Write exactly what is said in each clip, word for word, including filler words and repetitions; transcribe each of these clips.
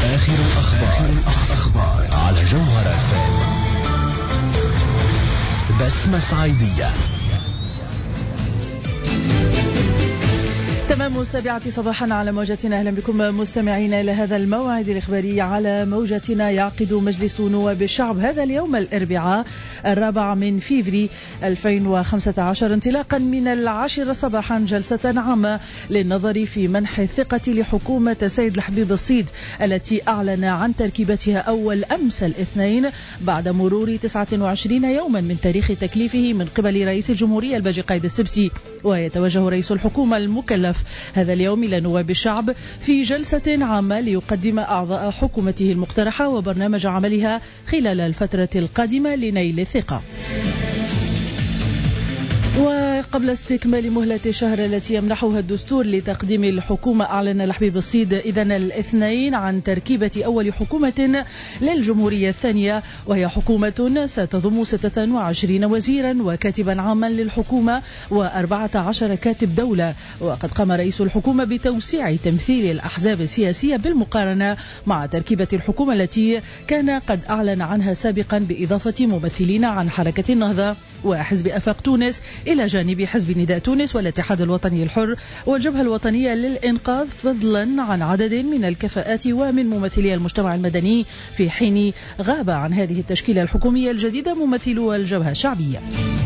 آخر الأخبار, الأخبار على جوهرة فام. بسمة صعيدية. تمام السابعة صباحا على موجتنا. أهلا بكم مستمعين إلى هذا الموعد الإخباري على موجتنا. يعقد مجلس نواب الشعب هذا اليوم الأربعاء الرابع من فيفري ألفين وخمسة عشر انطلاقا من العاشرة صباحا جلسة عامة للنظر في منح الثقة لحكومة السيد الحبيب الصيد التي أعلن عن تركيبتها أول أمس الاثنين بعد مرور تسعة وعشرين يوما من تاريخ تكليفه من قبل رئيس الجمهورية الباجي قايد السبسي. ويتوجه رئيس الحكومة المكلف هذا اليوم إلى نواب الشعب في جلسة عامة ليقدم أعضاء حكومته المقترحة وبرنامج عملها خلال الفترة القادمة لنيل الثقة. وقبل استكمال مهلة الشهر التي يمنحها الدستور لتقديم الحكومة، أعلن الحبيب الصيد إذن الاثنين عن تركيبة أول حكومة للجمهورية الثانية، وهي حكومة ستضم ستة وعشرين وزيرا وكاتبا عاما للحكومة وأربعة عشر كاتب دولة. وقد قام رئيس الحكومة بتوسيع تمثيل الأحزاب السياسية بالمقارنة مع تركيبة الحكومة التي كان قد أعلن عنها سابقا بإضافة ممثلين عن حركة النهضة وحزب أفاق تونس إلى جانب حزب نداء تونس والاتحاد الوطني الحر والجبهة الوطنية للإنقاذ، فضلا عن عدد من الكفاءات ومن ممثلي المجتمع المدني، في حين غاب عن هذه التشكيلة الحكومية الجديدة ممثلو الجبهة الشعبية.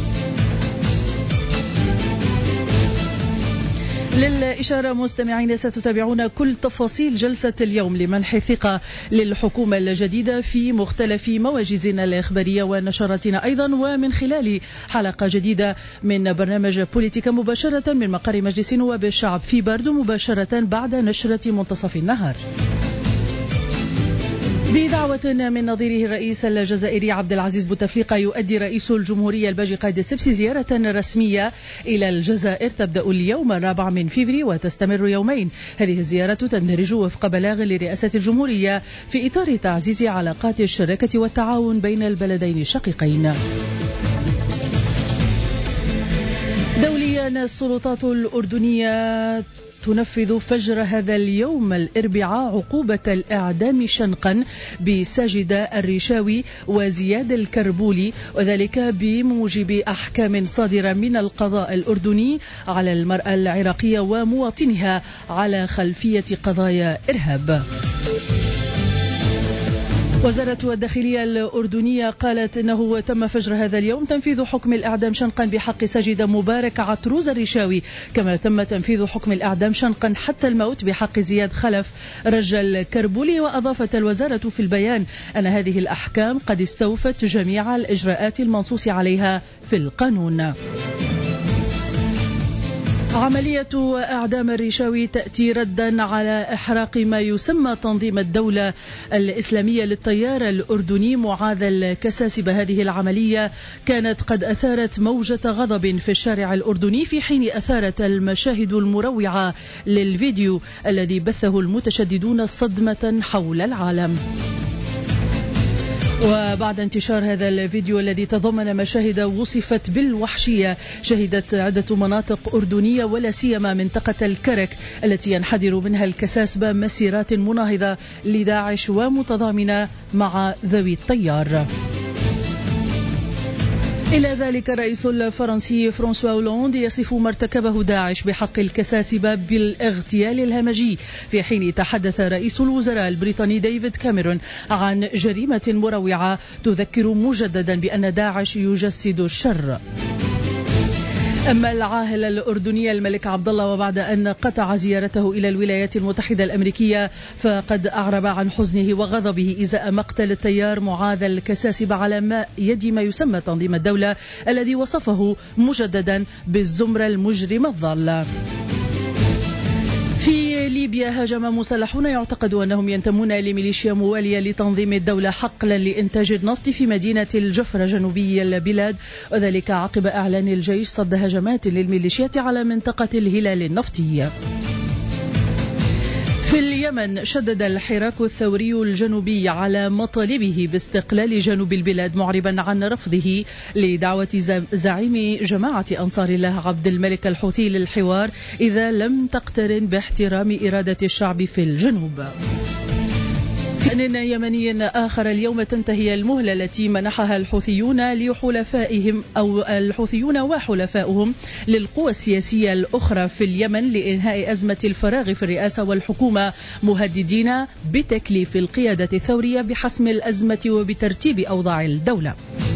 للإشارة مستمعين ستتابعون كل تفاصيل جلسة اليوم لمنح الثقة للحكومة الجديدة في مختلف مواجزنا الإخبارية ونشراتنا أيضا، ومن خلال حلقة جديدة من برنامج بوليتيكا مباشرة من مقر مجلس نواب الشعب في باردو مباشرة بعد نشرة منتصف النهار. بدعوة من نظيره الرئيس الجزائري عبد العزيز بوتفليقة، يؤدي رئيس الجمهورية الباجي قايد السبسي زيارة رسمية إلى الجزائر تبدأ اليوم الرابع من فيفري وتستمر يومين. هذه الزيارة تندرج وفق بلاغ لرئاسة الجمهورية في إطار تعزيز علاقات الشراكة والتعاون بين البلدين الشقيقين. دوليا، السلطات الأردنية تنفذ فجر هذا اليوم الأربعاء عقوبة الإعدام شنقا بساجد الرشاوي وزياد الكربولي، وذلك بموجب أحكام صادرة من القضاء الأردني على المرأة العراقية ومواطنها على خلفية قضايا إرهاب. وزارة الداخلية الأردنية قالت إنه تم فجر هذا اليوم تنفيذ حكم الإعدام شنقا بحق ساجد مبارك عطروز الرشاوي، كما تم تنفيذ حكم الإعدام شنقا حتى الموت بحق زياد خلف رجل كربولي. وأضافت الوزارة في البيان أن هذه الأحكام قد استوفت جميع الإجراءات المنصوص عليها في القانون. عملية إعدام الرشاوي تأتي ردا على إحراق ما يسمى تنظيم الدولة الإسلامية للتيار الأردني معاذ الكساسبة. هذه العملية كانت قد أثارت موجة غضب في الشارع الأردني، في حين أثارت المشاهد المروعة للفيديو الذي بثه المتشددون صدمة حول العالم. وبعد انتشار هذا الفيديو الذي تضمن مشاهد وصفت بالوحشية، شهدت عدة مناطق أردنية ولا سيما منطقة الكرك التي ينحدر منها الكساسبة مسيرات مناهضة لداعش ومتضامنة مع ذوي التيار. إلى ذلك الرئيس الفرنسي فرانسوا هولاند يصف ما ارتكبه داعش بحق الكساسبة بالاغتيال الهمجي، في حين تحدث رئيس الوزراء البريطاني ديفيد كاميرون عن جريمة مروعة تذكر مجددا بأن داعش يجسد الشر. أما العاهل الأردني الملك عبد الله، وبعد أن قطع زيارته إلى الولايات المتحدة الأمريكية، فقد أعرب عن حزنه وغضبه إزاء مقتل التيار معاذ الكساسبة على ما يد ما يسمى تنظيم الدولة الذي وصفه مجددا بالزمرة المجرمة الضالة. في ليبيا، هاجم مسلحون يعتقد أنهم ينتمون لميليشيا موالية لتنظيم الدولة حقلا لإنتاج النفط في مدينة الجفرة جنوبي البلاد، وذلك عقب إعلان الجيش صد هجمات للميليشيات على منطقة الهلال النفطي. في اليمن، شدد الحراك الثوري الجنوبي على مطالبه باستقلال جنوب البلاد، معربا عن رفضه لدعوة زعيم جماعة أنصار الله عبد الملك الحوثي للحوار إذا لم تقترن باحترام إرادة الشعب في الجنوب. شأن يمني آخر، اليوم تنتهي المهلة التي منحها الحوثيون لحلفائهم أو الحوثيون وحلفائهم للقوى السياسية الأخرى في اليمن لإنهاء أزمة الفراغ في الرئاسة والحكومة، مهددين بتكليف القيادة الثورية بحسم الأزمة وبترتيب أوضاع الدولة.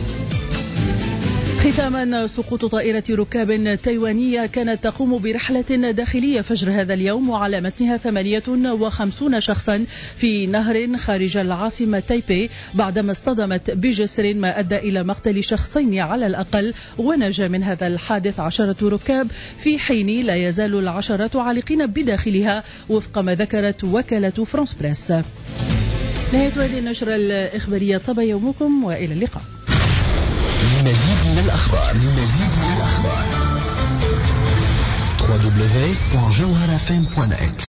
ختاما، سقوط طائرة ركاب تايوانية كانت تقوم برحلة داخلية فجر هذا اليوم وعلى متنها ثمانية وخمسين شخصا في نهر خارج العاصمة تايبي بعدما اصطدمت بجسر ما أدى إلى مقتل شخصين على الأقل، ونجا من هذا الحادث عشرة ركاب في حين لا يزال العشرة عالقين بداخلها وفق ما ذكرت وكالة فرانس بريس. نهاية هذه النشرة الإخبارية، طاب يومكم وإلى اللقاء. لمزيد من الأخبار لمزيد من الأخبار دبليو دبليو دبليو دوت جوهرة إف إم دوت نت